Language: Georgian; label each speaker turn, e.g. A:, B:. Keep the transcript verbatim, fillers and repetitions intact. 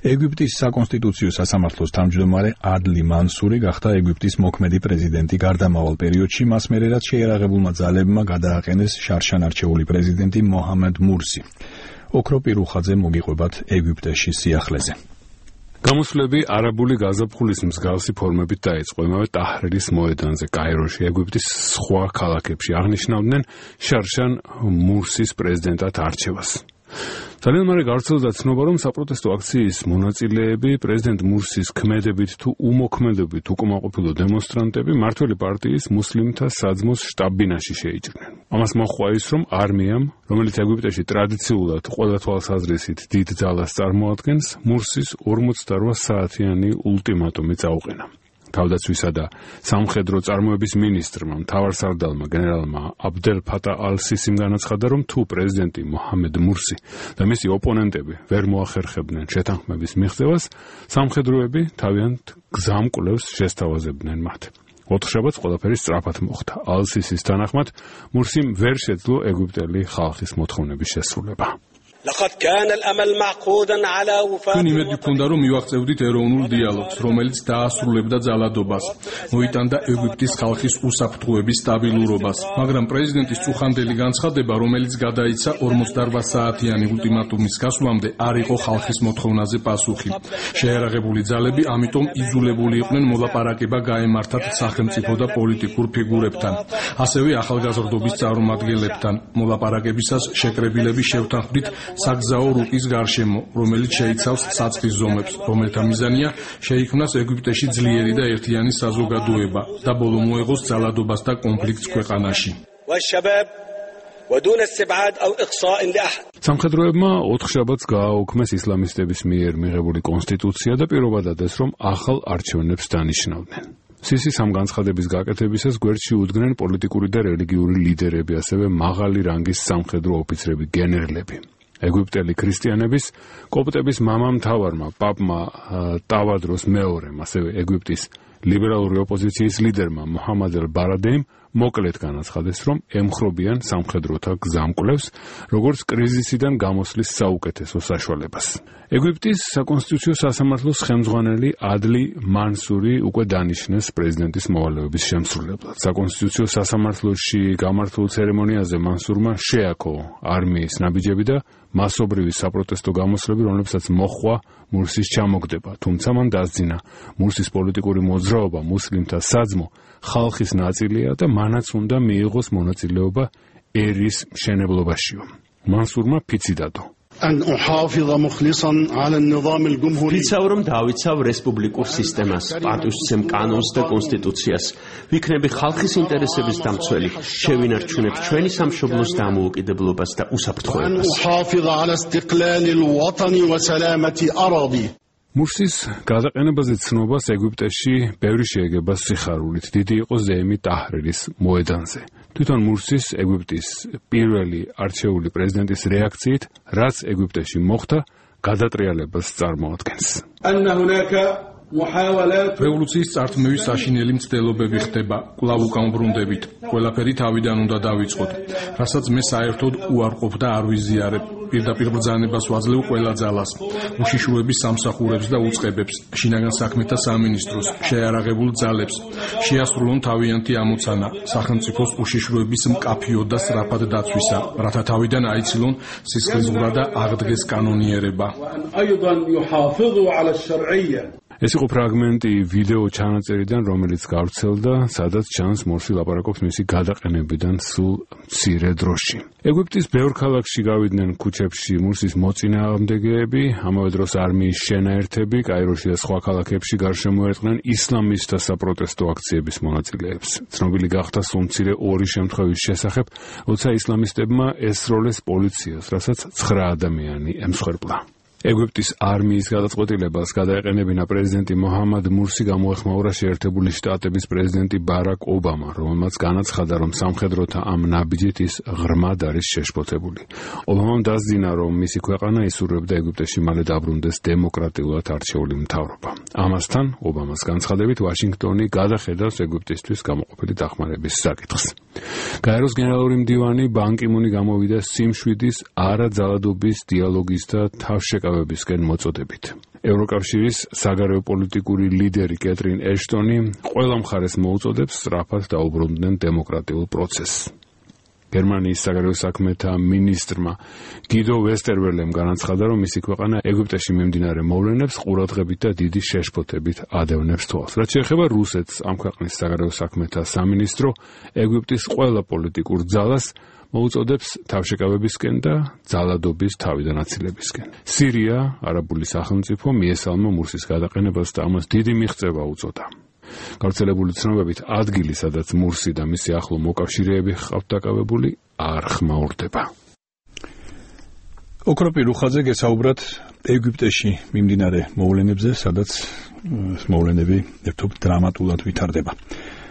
A: ეგვიპტის საკონსტიტუციო სასამართლოს თავმჯდომარე ადლი მანსური გახდა ეგვიპტის მოქმედი პრეზიდენტი გარდამავალ პერიოდში, მას მერე რაც შეიარაღებულმა ძალებმა გადააყენეს შარშან-არჩეული პრეზიდენტი მოჰამედ მურსი. ოქრო პირუხაძე მოგიყვებათ ეგვიპტეში სიახლეზე.
B: გამოსვლები არაბული გაზაფხულის მსგავსი ფორმებით დაიწყო იმავე ტაჰრირის მოედანზე კაიროში, ეგვიპტის სხვა ქალაქებში აღნიშნავდნენ შარშან მურსის პრეზიდენტად არჩევას. ძალიან მალე გავრცელდა ცნობა, რომ საპროტესტო აქციის მონაწილეები პრეზიდენტ მურსის ქმედებით თუ უმოქმედებით უკმაყოფილო დემონსტრანტები მმართველი პარტიის მუსლიმთა საძმოს შტაბ-ბინაში შეიჭრნენ. ამას მოჰყვა ის, რომ არმიამ, რომელიც ეგვიპტეში ტრადიციულად ყველა თვალსაზრისით დიდ ძალას წარმოადგენს, მურსის ორმოცდაოთხ საათიანი ულტიმატუმი წაუყენა. თავდაცვისა და სამხედრო წარმოების მინისტრმა, მთავარსარდალმა გენერალმა აბდელ ფატა ალ-სისიმ განაცხადა, რომ თუ პრეზიდენტი მოჰამედ მურსი და მისი ოპონენტები ვერ მოახერხებდნენ შეთანხმების მიღწევას, სამხედროები თავიანთ გზამკვლევს შესთავაზებდნენ მათ. ოთხშაბათს ყველაფერი სწრაფად მოხდა. ალ-სისის თანახმად, მურსიმ ვერ შეძლო ეგვიპტელი ხალხის მოთხოვნების შესრულება.
C: ჩვენ იმედი გვქონდა, რომ მივაღწევდით ეროვნულ დიალოგს, რომელიც დაასრულებდა ძალადობას, მოიტანდა ეგვიპტის ხალხის უსაფრთხოების სტაბილურობას, მაგრამ პრეზიდენტის წუხანდელი განცხადება, რომელიც გადაიცა ორმოცდაოთხ საათიანი ულტიმატუმის გასვლამდე, არ იყო ხალხის მოთხოვნაზე პასუხი. შეიარაღებული ძალები ამიტომ იძულებული იყვნენ მოლაპარაკება გაემართათ სახელმწიფო და პოლიტიკურ ფიგურებთან, ასევე ახალგაზრდობის წარმომადგენლებთან. მოლაპარაკებისას შეკრებილები შევთანხმდით საგზაო რუკის გარშემო, რომელიც შეიცავს საწყის ზომებს, რომელთა მიზანია შეიქმნას ეგვიპტეში ძლიერი და ერთიანი საზოგადოება და ბოლო მოეღოს ძალადობას და კონფლიქტს ქვეყანაში.
B: სამხედროებმა ოთხშაბათს გააუქმეს ისლამისტების მიერ მიღებული კონსტიტუცია და პირობა დადეს, რომ ახალ არჩევნებს დანიშნავდნენ. სისის ამ განცხადების გაკეთებისას გვერდში უდგნენ პოლიტიკური და რელიგიური ლიდერები, ასევე მაღალი რანგის სამხედრო ოფიცრები, გენერლები. ეგვიპტელი ქრისტიანების, კოპტების მამამთავარმა, პაპმა ტავადროს მეორემ, ასევე ეგვიპტის ლიბერალური ოპოზიციის ლიდერმა მოჰამად ელ-ბარადეიმ მოკლედ განაცხადეს, რომ ემხრობიან სამხედროთა გზამკვლევს, როგორც კრიზისიდან გამოსვლის საუკეთესო საშუალებას. ეგვიპტის საკონსტიტუციო სასამართლოს ხელმძღვანელი ადლი მანსური უკვე დანიშნეს პრეზიდენტის მოვალეობის შემსრულებლად. საკონსტიტუციო სასამართლოში გამართულ ცერემონიაზე მანსურმა შეაქო არმიის ნაბიჯები და მასობრივი საპროტესტო გამოსვლები, რომლებსაც მოჰყვა მურსის ჩამოგდება, თუმცა მან დასძინა, მურსის პოლიტიკური მოძრაობა, მუსლიმთა საძმო ხალხის ნაწილია და მანაც უნდა მიიღოს მონაწილეობა ერის მშენებლობაშიო. მანსურმა ფიცი დადო.
D: ვიცავ, რომ დავიცავ რესპუბლიკურ სისტემას, პატივისცემ კანონს და კონსტიტუციას. ვიქნები ხალხის ინტერესების დამცველი, შევინარჩუნებ ჩვენი სამშობლოს დამოუკიდებლობას და უსაფრთხოებას.
B: მურსის გადაყენებაზე ცნობას ეგვიპტეში ბევრი შეეგება სიხარულით. დიდი იყო ზეიმი ტაჰრირის მოედანზე. თვითონ მურსის ეგვიპტის პირველი არჩეული პრეზიდენტის რეაქციით, რაც ეგვიპტეში მოხდა, გადატრიალებას წარმოადგენს.
C: რევოლუციის წართმევის საშინელი მცდელობები ხდება, კვლავ უკამბრუნდებით. ყველაფერი თავიდან უნდა დავიწყოთ, რასაც მე საერთოდ უარყოფ და არ ვიზიარებ. პირდაპირ ბრძანებას ვაძლევ ყველა ძალას, უშიშროების სამსახურებს და უწყებებს, შინაგან საქმეთა სამინისტროს, შეიარაღებულ ძალებს, შეასრულონ თავიანთი ამოცანა, სახელმწიფოს უშიშროების მკაფიო და სწრაფად დაცვისა, რათა თავიდან აიცილონ სისხლისღვრა და აღდგეს კანონიერება.
B: ეს იყო ფრაგმენტი ვიდეო ჩანაწერიდან, რომელიც გავრცელდა, სადაც ჩანს მურსი ლაპარაკობს მისი გადაყენებიდან სულ მცირე დროში. ეგვიპტის ბევრ ქალაქში გავიდნენ ქუჩებში მურსის მოწინააღმდეგეები, ამავე დროს არმიის შენაერთები, კაიროში და სხვა ქალაქებში გარშემოერტყნენ ისლამისტთა საპროტესტო აქციების მონაწილეებს. ცნობილი გახდა სულ მცირე ორი შემთხვევის შესახებ, როცა ისლამისტებმა ესროლეს პოლიციას, რასაც ცხრა ადამიანი ემსხვერპლა. ეგვიპტის არმიის გადაწყვეტილებას გადაეყენებინა პრეზიდენტი მოჰამად მურსი გამოეხმაურა შეერთებული შტატების პრეზიდენტი ბარაკ ობამა, რომელმაც განაცხადა, რომ სამხედროთა ამ ნაბიჯით ის ღრმად არის შეშფოთებული. ობამამ დასძინა, რომ მისი ქვეყანა ისურვებდა ეგვიპტეში მალე დაბრუნდეს დემოკრატიულად არჩეული მთავრობა. ამასთან, ობამას განცხადებით, ვაშინგტონი გადახედავს ეგვიპტისთვის გამოყოფილი დახმარების საკითხს. გაეროს გენერალური მდივანი ბან კი მუნი გამოვიდა სიმშვიდის, არაძალადობის, დიალოგის და თავშეკავების თავშეკავებისკენ მოწოდებით. ევროკავშირის საგარეო პოლიტიკური ლიდერი კეტრინ ეშტონი ყველა მხარეს მოუწოდებს სწრაფად დაუბრუნდნენ დემოკრატიულ პროცესს. გერმანიის საგარეო საქმეთა მინისტრმა გიდო ვესტერველემ განაცხადა, რომ მისი ქვეყანა ეგვიპტეში მიმდინარე მოვლენებს ყურადღებით და დიდი შეშფოთებით ადევნებს თვალს. რაც შეეხება რუსეთს, ამ ქვეყნის საგარეო საქმეთა სამინისტრო ეგვიპტის ყველა პოლიტიკურ ძალას მოუწოდებს თავშეკავებისკენ და ძალადობის თავიდან აცილებისკენ. სირია, არაბული სახელმწიფო მიესალმა მურსის გადაყენებას და ამას დიდი მიღწევა უწოდა. გავრცელებული ცნობებით ადგილი, სადაც მურსი და მისი ახლო მოკავშირეები ჰყავთ დაკავებული, არ ხმაურდება.
A: ოქროპი რუხაძე გესაუბრათ ეგვიპტეში მიმდინარე მოვლენებზე, სადაც მოვლენები ერთობ დრამატულად ვითარდება.